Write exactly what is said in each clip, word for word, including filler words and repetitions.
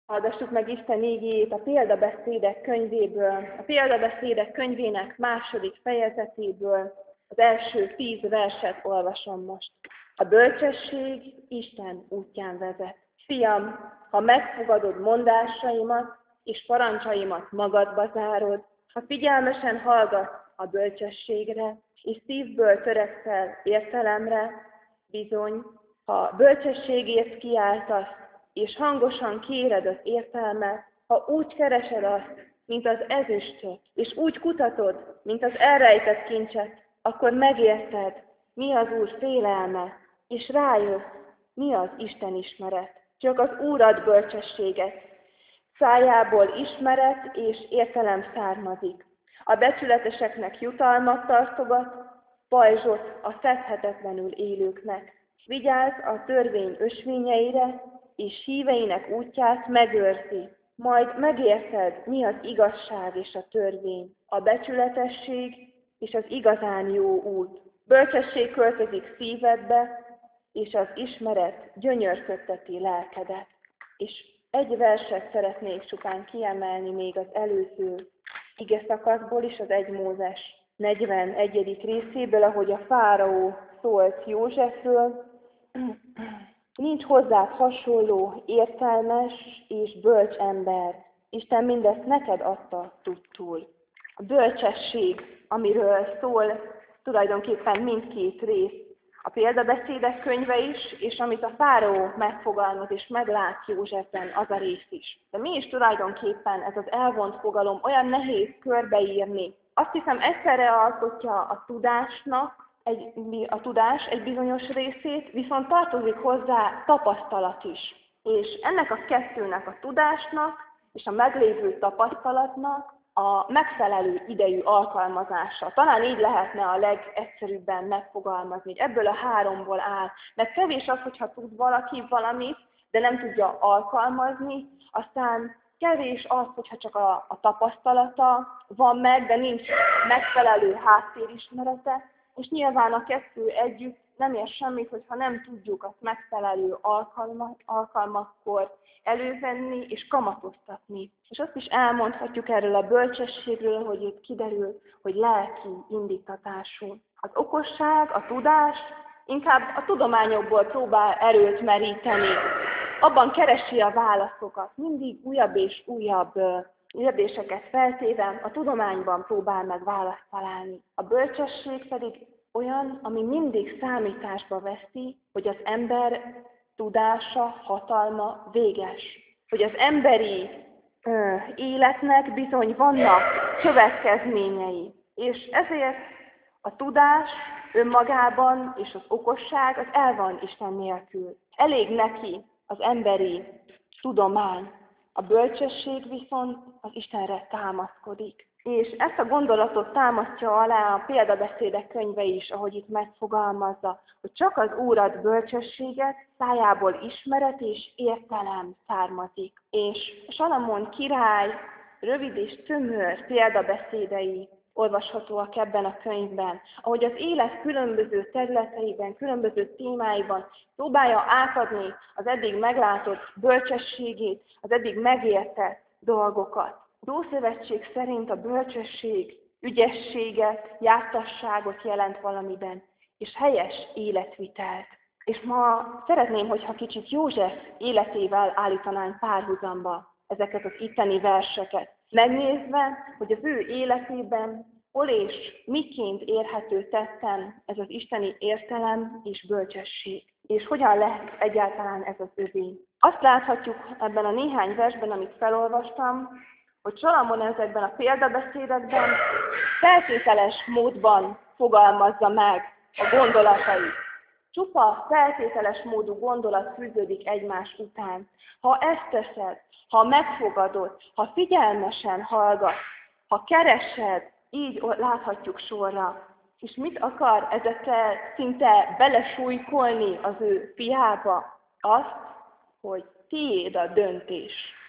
Hallgassuk meg Isten ígéjét a Példabeszédek könyvéből, a Példabeszédek könyvének második fejezetéből, az első tíz verset olvasom most. A bölcsesség Isten útján vezet. Fiam, ha megfogadod mondásaimat, és parancsaimat magadba zárod, ha figyelmesen hallgatsz a bölcsességre, és szívből törekszel értelemre, bizony, ha bölcsességért kiáltasz, és hangosan kéred az értelmet, ha úgy keresed azt, mint az ezüstöt, és úgy kutatod, mint az elrejtett kincset, akkor megérted, mi az Úr félelme, és rájössz, mi az Isten ismeret. Csak az Úr ad bölcsességet, szájából ismeret és értelem származik. A becsületeseknek jutalmat tartogat, pajzsot a fedhetetlenül élőknek. Vigyázz a törvény ösvényeire, és híveinek útját megőrzi. Majd megérted, mi az igazság és a törvény, a becsületesség és az igazán jó út. Bölcsesség költözik szívedbe, és az ismeret gyönyörködteti lelkedet. És egy verset szeretnék csupán kiemelni még az előző ige szakaszból is, az egy Mózes negyvenegyedik részéből, ahogy a fáraó szólt Józsefről. Nincs hozzád hasonló, értelmes és bölcs ember. Isten mindezt neked adta tudtul. A bölcsesség, amiről szól tulajdonképpen mindkét rész, a Példabeszédek könyve is, és amit a fáraó megfogalmaz és meglát Józsefben, az a rész is. De mi is tulajdonképpen ez az elvont fogalom olyan nehéz körbeírni. Azt hiszem egyszerre alkotja a tudásnak, Egy, a tudás egy bizonyos részét, viszont tartozik hozzá tapasztalat is. És ennek a kettőnek, a tudásnak és a meglévő tapasztalatnak a megfelelő idejű alkalmazása. Talán így lehetne a legegyszerűbben megfogalmazni, hogy ebből a háromból áll. Mert kevés az, hogyha tud valaki valamit, de nem tudja alkalmazni, aztán kevés az, hogyha csak a, a tapasztalata van meg, de nincs megfelelő háttérismerete, és nyilván a kettő együtt nem ér semmit, hogyha nem tudjuk azt megfelelő alkalma, alkalmakkor elővenni és kamatoztatni. És azt is elmondhatjuk erről a bölcsességről, hogy itt kiderül, hogy lelki indítatású. Az okosság, a tudás inkább a tudományokból próbál erőt meríteni. Abban keresi a válaszokat, mindig újabb és újabb kérdéseket feltéve a tudományban próbál meg választ találni. A bölcsesség pedig olyan, ami mindig számításba veszi, hogy az ember tudása, hatalma véges. Hogy az emberi ö, életnek bizony vannak következményei. És ezért a tudás önmagában és az okosság az el van Isten nélkül. Elég neki az emberi tudomány. A bölcsesség viszont az Istenre támaszkodik. És ezt a gondolatot támasztja alá a Példabeszédek könyve is, ahogy itt megfogalmazza, hogy csak az Úr ad bölcsességet, szájából ismeret és értelem származik. És Salamon király rövid és tömör példabeszédei olvashatóak ebben a könyvben, ahogy az élet különböző területeiben, különböző témáiban próbálja átadni az eddig meglátott bölcsességét, az eddig megértett dolgokat. Az Ószövetség szerint a bölcsesség ügyességet, jártasságot jelent valamiben, és helyes életvitelt. És ma szeretném, hogyha kicsit József életével állítanánk párhuzamba ezeket az itteni verseket. Megnézve, hogy az ő életében hol és miként érhető tetten ez az isteni értelem és bölcsesség, és hogyan lehet egyáltalán ez az övé. Azt láthatjuk ebben a néhány versben, amit felolvastam, hogy Salamon ezekben a példabeszédekben feltételes módban fogalmazza meg a gondolatait. Csupa feltételes módú gondolat fűződik egymás után. Ha ezt teszed, ha megfogadod, ha figyelmesen hallgatsz, ha keresed, így láthatjuk sorra. És mit akar ezekkel szinte belesújkolni az ő fiába? Azt, hogy tiéd a döntés.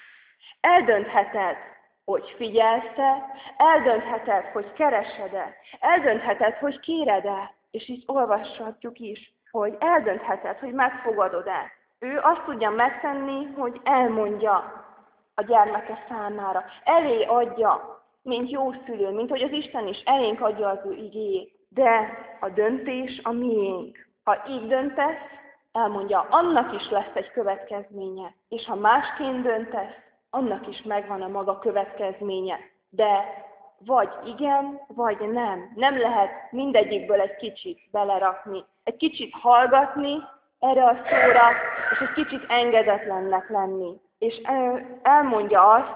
Eldöntheted, hogy figyelsz-e, eldöntheted, hogy keresed-e, eldöntheted, hogy kéred-e, és így olvashatjuk is, hogy eldöntheted, hogy megfogadod-e. Ő azt tudja megtenni, hogy elmondja. a gyermeke számára. Elé adja, mint jó szülő, mint hogy az Isten is elénk adja az ő igéjét. De a döntés a miénk. Ha így döntesz, elmondja, annak is lesz egy következménye. És ha másként döntesz, annak is megvan a maga következménye. De vagy igen, vagy nem. Nem lehet mindegyikből egy kicsit belerakni. Egy kicsit hallgatni erre a szóra, és egy kicsit engedetlennek lenni. És elmondja azt,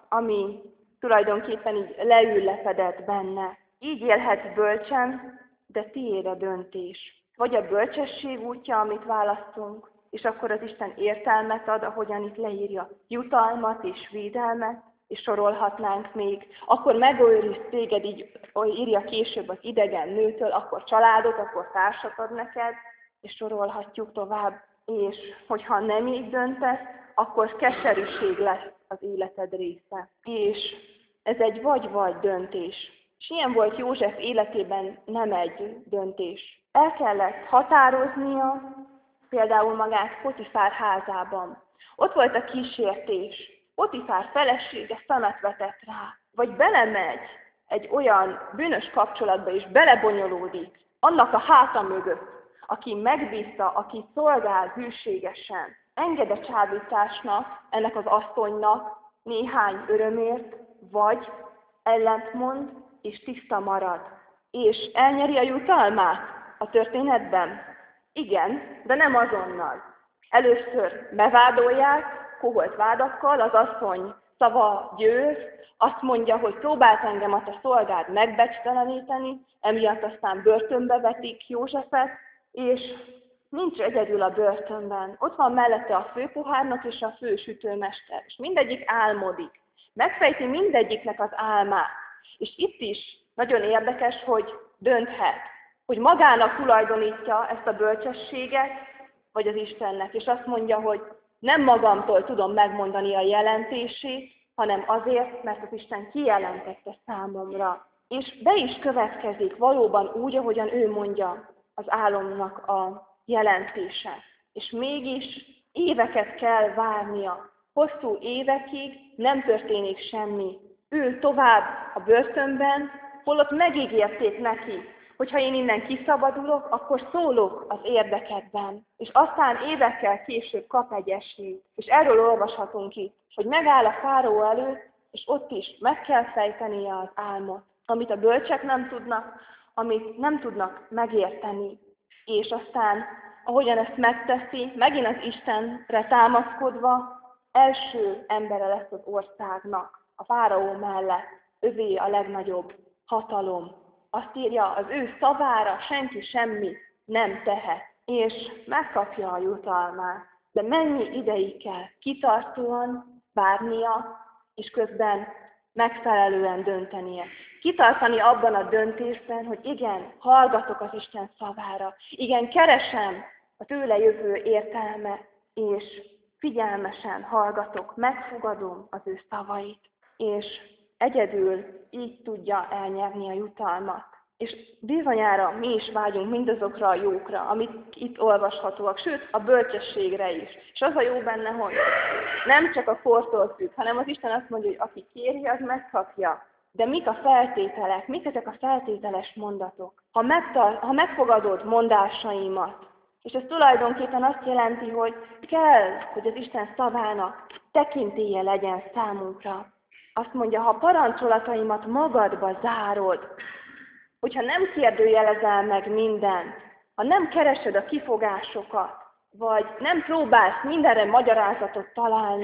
ami tulajdonképpen így leüllepedett benne. Így élhetsz bölcsen, de tiéd a döntés. Vagy a bölcsesség útja, amit választunk, és akkor az Isten értelmet ad, ahogyan itt leírja, jutalmat és védelmet, és sorolhatnánk még. Akkor megőriz téged, így írja később az idegen nőtől, akkor családot, akkor társat ad neked, és sorolhatjuk tovább. És hogyha nem így döntesz, akkor keserűség lesz az életed része. És ez egy vagy-vagy döntés. És ilyen volt József életében nem egy döntés. El kellett határoznia például magát Potifár házában. Ott volt a kísértés. Potifár felesége szemet vetett rá. Vagy belemegy egy olyan bűnös kapcsolatba és belebonyolódik annak a háta mögött, aki megbízta, aki szolgál hűségesen, enged a csábításnak, ennek az asszonynak néhány örömért, vagy ellentmond és tiszta marad. És elnyeri a jutalmát a történetben? Igen, de nem azonnal. Először bevádolják, koholt vádakkal, az asszony szava győz, azt mondja, hogy próbált engem a te szolgád megbecsteleníteni, emiatt aztán börtönbe vetik Józsefet, és nincs egyedül a börtönben. Ott van mellette a főpohárnok és a fősütőmester, és mindegyik álmodik. Megfejti mindegyiknek az álmát. És itt is nagyon érdekes, hogy dönthet, hogy magának tulajdonítja ezt a bölcsességet, vagy az Istennek. És azt mondja, hogy nem magamtól tudom megmondani a jelentését, hanem azért, mert az Isten kijelentette számomra. És be is következik valóban úgy, ahogyan ő mondja az álomnak a jelentése. És mégis éveket kell várnia. Hosszú évekig nem történik semmi. Ül tovább a börtönben, holott megígérték neki, hogy ha én innen kiszabadulok, akkor szólok az érdekedben. És aztán évekkel később kap egy esélyt. És erről olvashatunk itt, hogy megáll a fáraó előtt, és ott is meg kell fejtenie az álmot, amit a bölcsek nem tudnak, amit nem tudnak megérteni. És aztán, ahogyan ezt megteszi, megint az Istenre támaszkodva, első embere lesz az országnak, a fáraó mellett, övé a legnagyobb hatalom. Azt írja, az ő szavára senki semmi nem tehet, és megkapja a jutalmát. De mennyi ideig kell kitartóan várnia, és közben megfelelően döntenie. Kitartani abban a döntésben, hogy igen, hallgatok az Isten szavára, igen, keresem a tőle jövő értelme, és figyelmesen hallgatok, megfogadom az ő szavait, és egyedül így tudja elnyerni a jutalmat. És bizonyára mi is vágyunk mindazokra a jókra, amik itt olvashatóak, sőt a bölcsességre is. És az a jó benne, hogy nem csak a kortól függ, hanem az Isten azt mondja, hogy aki kéri, az megkapja. De mik a feltételek? Mik ezek a feltételes mondatok? Ha, megtar- ha megfogadod mondásaimat, és ez tulajdonképpen azt jelenti, hogy kell, hogy az Isten szavának tekintélye legyen számunkra. Azt mondja, ha parancsolataimat magadba zárod, hogyha nem kérdőjelezel meg mindent, ha nem keresed a kifogásokat, vagy nem próbálsz mindenre magyarázatot találni,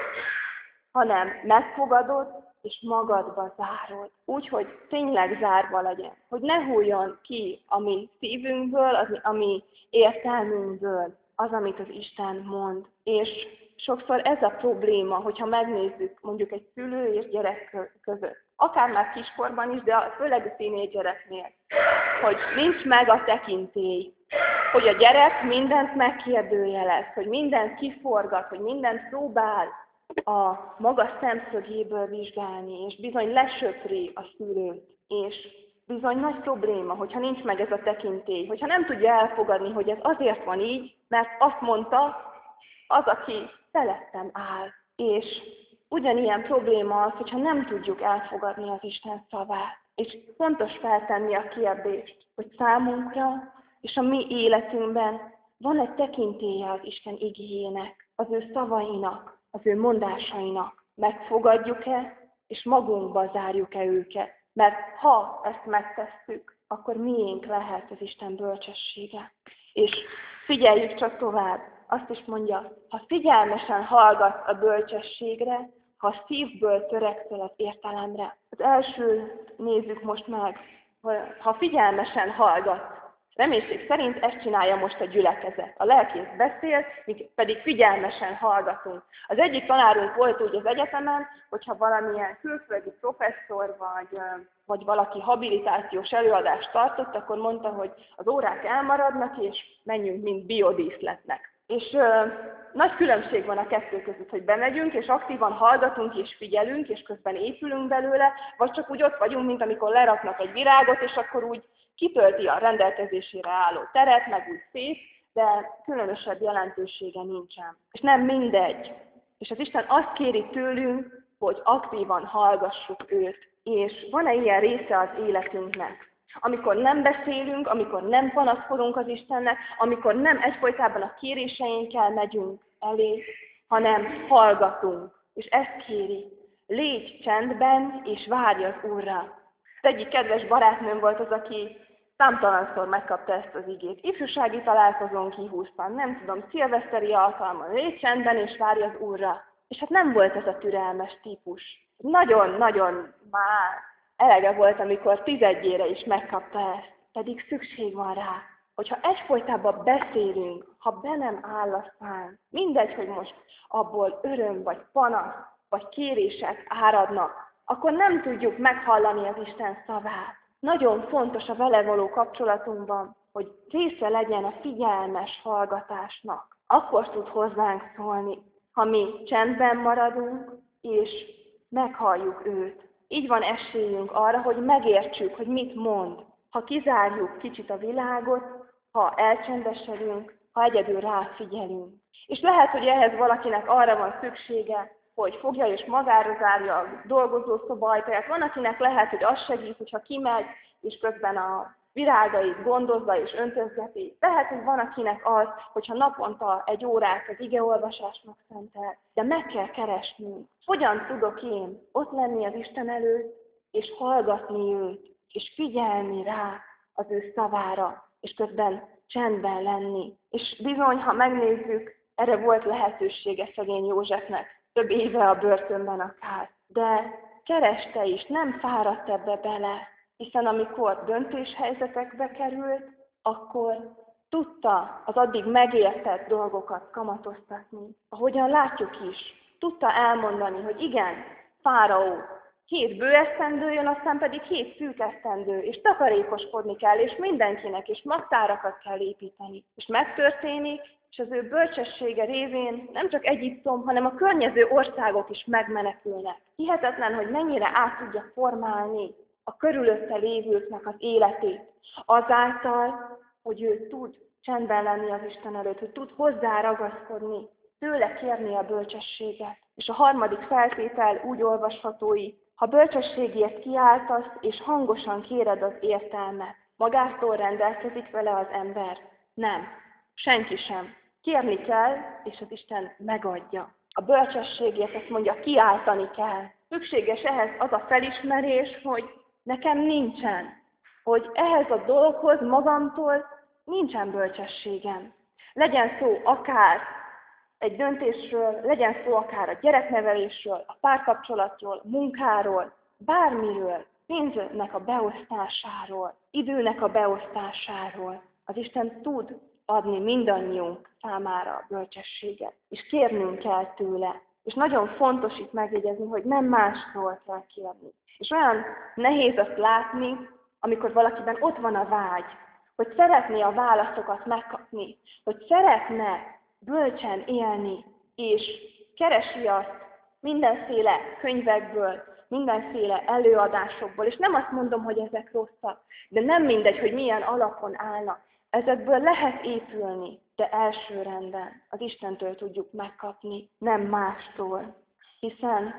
hanem megfogadod, és magadba zárod. Úgy, hogy tényleg zárva legyen. Hogy ne hulljon ki a mi szívünkből, az, a mi értelmünkből, az, amit az Isten mond. És sokszor ez a probléma, hogyha megnézzük mondjuk egy szülő és gyerek között. Akár már kiskorban is, de főleg a tínédzsereknél, hogy nincs meg a tekintély. Hogy a gyerek mindent megkérdőjelez, hogy mindent kiforgat, hogy mindent próbál a maga szemszögéből vizsgálni, és bizony lesöpri a szülőt. És bizony nagy probléma, hogyha nincs meg ez a tekintély, hogyha nem tudja elfogadni, hogy ez azért van így, mert azt mondta az, aki felettem áll. És Ugyanilyen probléma az, hogyha nem tudjuk elfogadni az Isten szavát. És fontos feltenni a kérdést, hogy számunkra és a mi életünkben van egy tekintélye az Isten igéjének, az ő szavainak, az ő mondásainak. Megfogadjuk-e, és magunkba zárjuk-e őket? Mert ha ezt megtesszük, akkor miénk lehet az Isten bölcsessége. És figyeljük csak tovább, azt is mondja, ha figyelmesen hallgatsz a bölcsességre, ha szívből törekszel az értelemre. Az első nézzük most meg, ha figyelmesen hallgatsz. Reménység szerint ezt csinálja most a gyülekezet. A lelkész beszél, mi pedig figyelmesen hallgatunk. Az egyik tanárunk volt úgy az egyetemen, hogyha valamilyen külföldi professzor vagy, vagy valaki habilitációs előadást tartott, akkor mondta, hogy az órák elmaradnak, és menjünk, mint biodíszletnek. És ö, nagy különbség van a kettő között, hogy bemegyünk, és aktívan hallgatunk, és figyelünk, és közben épülünk belőle, vagy csak úgy ott vagyunk, mint amikor leraknak egy virágot, és akkor úgy kitölti a rendelkezésére álló teret, meg úgy szép, de különösebb jelentősége nincsen. És nem mindegy. És az Isten azt kéri tőlünk, hogy aktívan hallgassuk őt. És van-e ilyen része az életünknek? Amikor nem beszélünk, amikor nem panaszkodunk az Istennek, amikor nem egyfolytában a kéréseinkkel megyünk elé, hanem hallgatunk. És ezt kéri, légy csendben, és várj az Úrra. Az egyik kedves barátnőm volt az, aki számtalanszor megkapta ezt az igét. Ifjúsági találkozón kihúztam, nem tudom, szilveszteri alkalmon, légy csendben, és várj az Úrra. És hát nem volt ez a türelmes típus. Nagyon-nagyon már elege volt, amikor tizedjére is megkapta ezt, pedig szükség van rá, hogyha egyfolytában beszélünk, ha be nem áll a szám, mindegy, hogy most abból öröm, vagy panasz, vagy kérések áradnak, akkor nem tudjuk meghallani az Isten szavát. Nagyon fontos a vele való kapcsolatunkban, hogy része legyen a figyelmes hallgatásnak. Akkor tud hozzánk szólni, ha mi csendben maradunk, és meghalljuk őt. Így van esélyünk arra, hogy megértsük, hogy mit mond. Ha kizárjuk kicsit a világot, ha elcsendesedünk, ha egyedül ráfigyelünk. És lehet, hogy ehhez valakinek arra van szüksége, hogy fogja és magára zárja a dolgozószoba ajtaját. Van, akinek lehet, hogy az segít, hogyha kimegy, és közben a virágait gondozza és öntözgeti. Lehet, hogy van, akinek az, hogyha naponta egy órát az igeolvasásnak szentel, de meg kell keresnünk. Hogyan tudok én ott lenni az Isten előtt, és hallgatni őt, és figyelni rá az ő szavára, és közben csendben lenni. És bizony, ha megnézzük, erre volt lehetősége szegény Józsefnek, több éve a börtönben akár. De kereste is, nem fáradt ebbe bele, hiszen amikor döntéshelyzetekbe került, akkor tudta az addig megértett dolgokat kamatoztatni. Ahogyan látjuk is, tudta elmondani, hogy igen, Fáraó, hét bő esztendő jön, aztán pedig hét szűk esztendő, és takarékoskodni kell, és mindenkinek, és magtárakat kell építeni. És megtörténik, és az ő bölcsessége révén nem csak Egyiptom, hanem a környező országok is megmenekülnek. Hihetetlen, hogy mennyire át tudja formálni a körülötte lévőknek az életét. Azáltal, hogy ő tud csendben lenni az Isten előtt, hogy tud hozzá ragaszkodni, tőle kérni a bölcsességet. És a harmadik feltétel úgy olvasható így, ha bölcsességért kiáltasz, és hangosan kéred az értelmet, magától rendelkezik vele az ember? Nem, senki sem. Kérni kell, és az Isten megadja. A bölcsességért azt mondja, kiáltani kell. Szükséges ehhez az a felismerés, hogy nekem nincsen, hogy ehhez a dologhoz magamtól nincsen bölcsességem. Legyen szó akár egy döntésről, legyen szó akár a gyereknevelésről, a párkapcsolatról, munkáról, bármiről, pénznek a beosztásáról, időnek a beosztásáról. Az Isten tud adni mindannyiunk számára a bölcsességet, és kérnünk kell tőle. És nagyon fontos itt megjegyezni, hogy nem mástól kell kérni. És olyan nehéz azt látni, amikor valakiben ott van a vágy, hogy szeretné a válaszokat megkapni, hogy szeretne bölcsen élni, és keresi azt mindenféle könyvekből, mindenféle előadásokból, és nem azt mondom, hogy ezek rosszak, de nem mindegy, hogy milyen alapon állnak. Ezekből lehet épülni, de első rendben az Istentől tudjuk megkapni, nem mástól. hiszen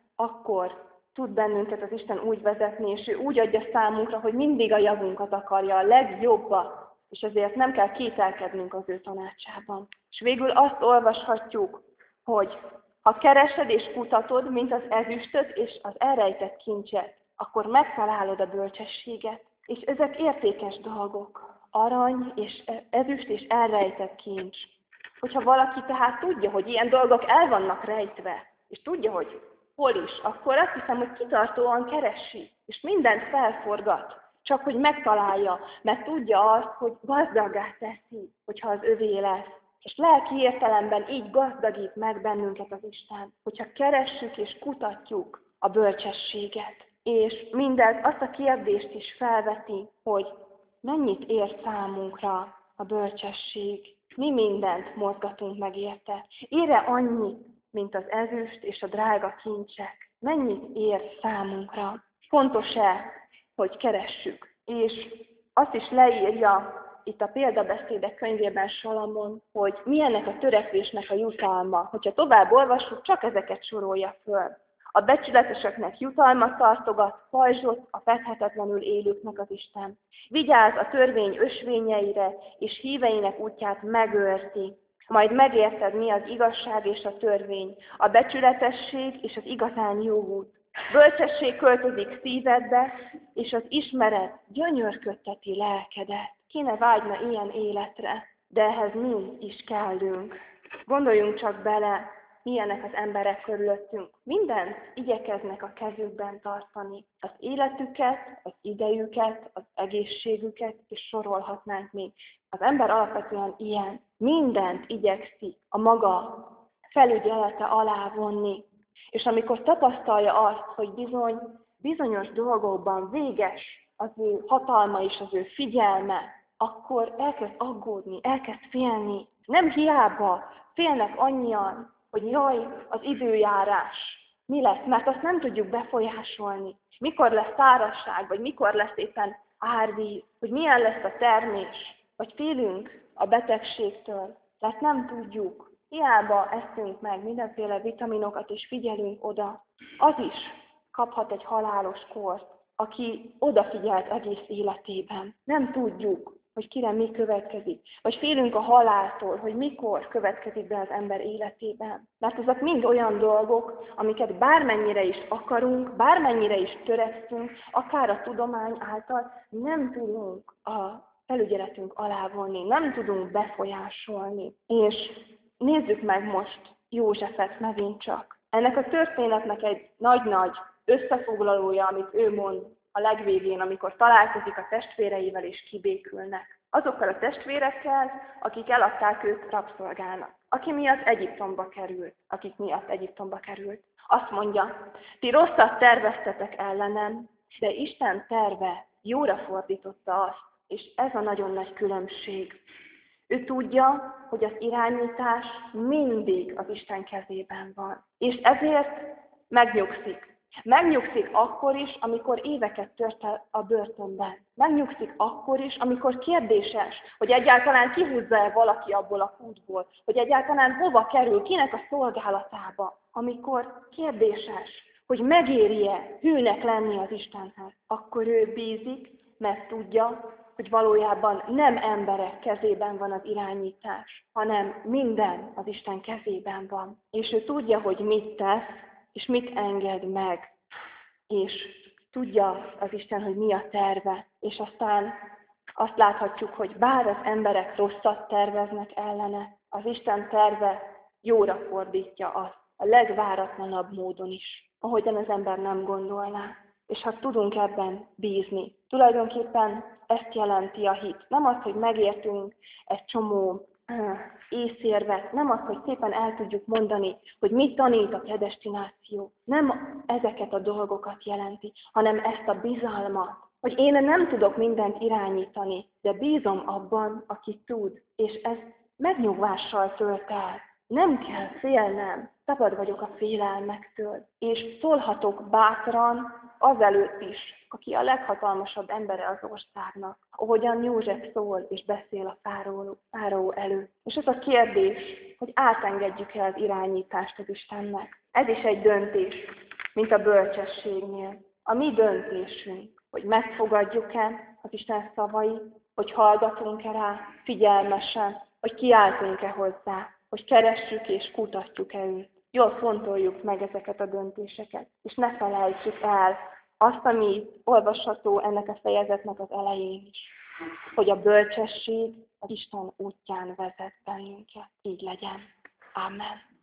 akkor tud bennünket az Isten úgy vezetni, és ő úgy adja számunkra, hogy mindig a javunkat akarja, a legjobbat, és ezért nem kell kételkednünk az ő tanácsában. És végül azt olvashatjuk, hogy ha keresed és kutatod, mint az ezüstöt és az elrejtett kincset, akkor megtalálod a bölcsességet. És ezek értékes dolgok. Arany és ezüst és elrejtett kincs. Hogyha valaki tehát tudja, hogy ilyen dolgok el vannak rejtve, és tudja, hogy hol is, akkor azt hiszem, hogy kitartóan keresi, és mindent felforgat, csak hogy megtalálja, mert tudja azt, hogy gazdaggá teszi, hogyha az övé lesz. És lelki értelemben így gazdagít meg bennünket az Isten, hogyha keressük és kutatjuk a bölcsességet. És mindez azt a kérdést is felveti, hogy mennyit ér számunkra a bölcsesség. Mi mindent mozgatunk meg érte. Ér-e annyit, mint az ezüst és a drága kincsek? Mennyit ér számunkra? Fontos-e, hogy keressük? És azt is leírja itt a példabeszédek könyvében Salamon, hogy milyennek a törekvésnek a jutalma. Hogyha tovább olvassuk, csak ezeket sorolja föl. A becsületeseknek jutalmat tartogat, pajzsot a fedhetetlenül élőknek az Isten. Vigyáz a törvény ösvényeire, és híveinek útját megőrzi. Majd megérted, mi az igazság és a törvény, a becsületesség és az igazán jó út. Bölcsesség költözik szívedbe, és az ismeret gyönyörködteti lelkedet. Ki ne vágyna ilyen életre, de ehhez mind is kellünk. Gondoljunk csak bele, milyenek az emberek körülöttünk. Mindent igyekeznek a kezükben tartani. Az életüket, az idejüket, az egészségüket, és sorolhatnánk még. Az ember alapvetően ilyen. Mindent igyekszik a maga felügyelete alá vonni. És amikor tapasztalja azt, hogy bizony, bizonyos dolgokban véges az ő hatalma és az ő figyelme, akkor elkezd aggódni, elkezd félni. Nem hiába félnek annyian, hogy jaj, az időjárás mi lesz, mert azt nem tudjuk befolyásolni. Mikor lesz szárazság, vagy mikor lesz éppen árvíz, hogy milyen lesz a termés, vagy félünk a betegségtől, tehát nem tudjuk. Hiába eszünk meg mindenféle vitaminokat, és figyelünk oda. Az is kaphat egy halálos kort, aki odafigyelt egész életében. Nem tudjuk, hogy kire mi következik. Vagy félünk a haláltól, hogy mikor következik be az ember életében. Mert ezek mind olyan dolgok, amiket bármennyire is akarunk, bármennyire is törekszünk, akár a tudomány által nem tudunk a felügyeletünk alá vonni, nem tudunk befolyásolni. És nézzük meg most Józsefet megint csak. Ennek a történetnek egy nagy-nagy összefoglalója, amit ő mond a legvégén, amikor találkozik a testvéreivel és kibékülnek. Azokkal a testvérekkel, akik eladták őt rabszolgának. Aki miatt Egyiptomba került, akik miatt Egyiptomba került. Azt mondja, ti rosszat terveztetek ellenem, de Isten terve jóra fordította azt, és ez a nagyon nagy különbség. Ő tudja, hogy az irányítás mindig az Isten kezében van. És ezért megnyugszik. Megnyugszik akkor is, amikor éveket tört a börtönben. Megnyugszik akkor is, amikor kérdéses, hogy egyáltalán kihúzza-e valaki abból a kútból, hogy egyáltalán hova kerül, kinek a szolgálatába. Amikor kérdéses, hogy megéri-e hűnek lenni az Istenhez, akkor ő bízik, mert tudja, hogy valójában nem emberek kezében van az irányítás, hanem minden az Isten kezében van. És ő tudja, hogy mit tesz, és mit enged meg. És tudja az Isten, hogy mi a terve. És aztán azt láthatjuk, hogy bár az emberek rosszat terveznek ellene, az Isten terve jóra fordítja azt, a legváratlanabb módon is, ahogyan az ember nem gondolná. És ha tudunk ebben bízni. Tulajdonképpen ezt jelenti a hit. Nem az, hogy megértünk egy csomó uh, észérvet, nem az, hogy szépen el tudjuk mondani, hogy mit tanít a predestináció. Nem ezeket a dolgokat jelenti, hanem ezt a bizalmat, hogy én nem tudok mindent irányítani, de bízom abban, aki tud, és ez megnyugvással tölt el. Nem kell félnem, szabad vagyok a félelmektől, és szólhatok bátran azelőtt is, aki a leghatalmasabb embere az országnak, ahogyan József szól és beszél a fáraó, fáraó előtt. És ez a kérdés, hogy átengedjük-e az irányítást az Istennek. Ez is egy döntés, mint a bölcsességnél. A mi döntésünk, hogy megfogadjuk-e az Isten szavait, hogy hallgatunk-e rá figyelmesen, hogy kiáltunk-e hozzá, hogy keressük és kutatjuk-e őt. Jól fontoljuk meg ezeket a döntéseket, és ne felejtsük el azt, ami olvasható ennek a fejezetnek az elején is, hogy a bölcsesség az Isten útján vezet bennünket. Így legyen. Amen.